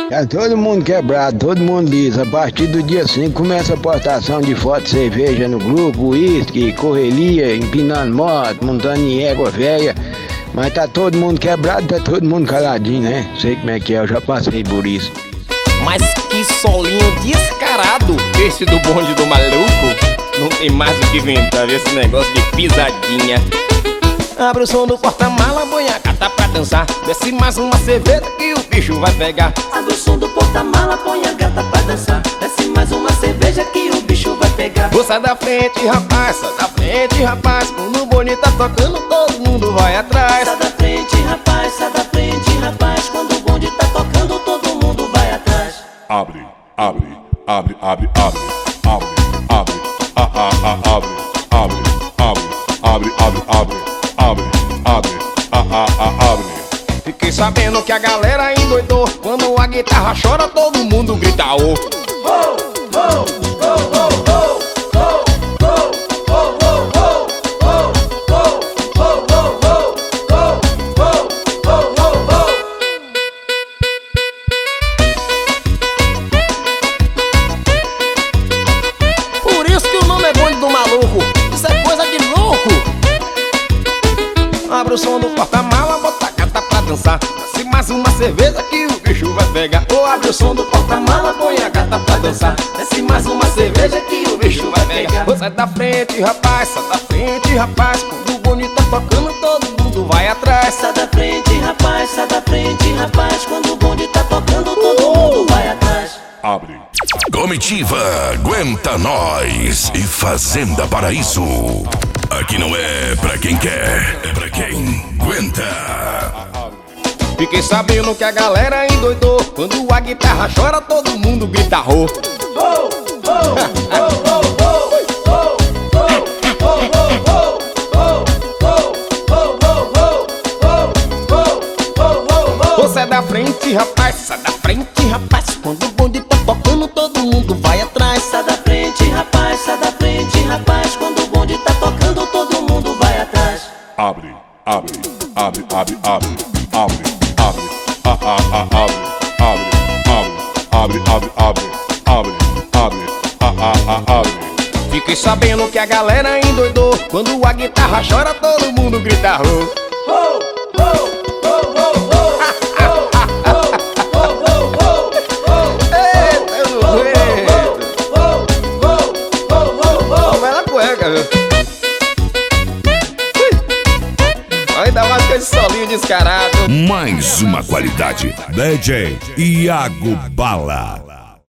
Tá todo mundo quebrado, todo mundo liso. A partir do dia 5 começa a portação de foto de cerveja no grupo, uísque, correria, empinando moto, montando em égua velha. Mas tá todo mundo quebrado, tá todo mundo caladinho, né? Sei como é que é, eu já passei por isso. Mas que solinho descarado esse do bonde do maluco. Não tem mais o que inventar esse negócio de pisadinha. Abre o som do porta-mala, põe a gata pra dançar. Desce mais uma cerveja que o bicho vai pegar. Abre o som do porta-mala, põe a gata pra dançar. Desce mais uma cerveja que o bicho vai pegar. Ô, sai da frente, rapaz, sai da frente, rapaz. Quando o bonde tá tocando, todo mundo vai atrás. Sai da frente, rapaz, sai da frente, rapaz. Quando o bonde tá tocando, todo mundo vai atrás. Abre, abre, abre, abre, abre, abre, abre, abre, abre, abre, abre, abre, abre, abre, abre, abre. Fiquei sabendo que a galera endoidou. Quando a guitarra chora, todo mundo grita ô. Por isso que o nome é bonde do maluco. Isso é coisa de louco. Abre o som do porta-mala, bota a gata pra dançar. Desce mais uma cerveja que o bicho vai pegar. Ou abre o som do porta-mala, põe a gata pra dançar. Desce mais uma cerveja que o bicho vai pegar. Ô, sai da frente, rapaz, sai da frente, rapaz. Quando o bonde tá tocando, todo mundo vai atrás. Sai da frente, rapaz, sai da frente, rapaz. Quando o bonde tá tocando, todo mundo vai atrás. Abre. Comitiva Aguenta Nós e Fazenda Paraíso. Aqui não é pra quem quer, é pra quem aguenta. Fiquei sabendo que a galera endoidou. Quando a guitarra chora, todo mundo grita rô. Ô, sai da frente, rapaz, sai da frente, rapaz. Quando o bonde tá tocando, todo mundo vai atrás. Sai da frente, rapaz, sai da frente, rapaz. Quando o bonde tá tocando, todo mundo vai atrás. Abre, abre, abre, abre, abre, abre, abre, abre, abre, abre, abre, abre, abre, abre, abre. Fiquei sabendo que a galera endoidou. Quando a guitarra chora, todo mundo grita rô. Ainda mais com esse solinho descarado. Mais uma qualidade. DJ Iago Bala.